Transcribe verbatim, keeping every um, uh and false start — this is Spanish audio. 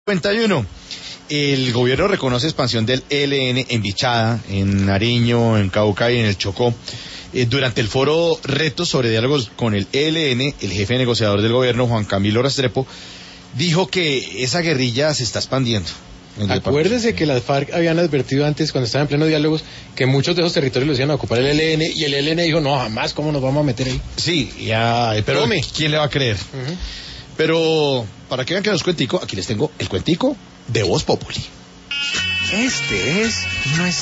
cincuenta y uno. El gobierno reconoce expansión del E L N en Bichada, en Nariño, en Cauca y en el Chocó. Eh, durante el foro Retos sobre diálogos con el E L N, el jefe negociador del gobierno, Juan Camilo Restrepo, dijo que esa guerrilla se está expandiendo. Acuérdese que las FARC habían advertido antes, cuando estaban en pleno diálogos, que muchos de esos territorios los iban a ocupar el E L N, y el E L N dijo, no, jamás, ¿cómo nos vamos a meter ahí? Sí, ya, pero Tome. ¿Quién le va a creer? Uh-huh. Pero, para que vean que no es cuentico, aquí les tengo el cuentico de Voz Populi. Este es nuestro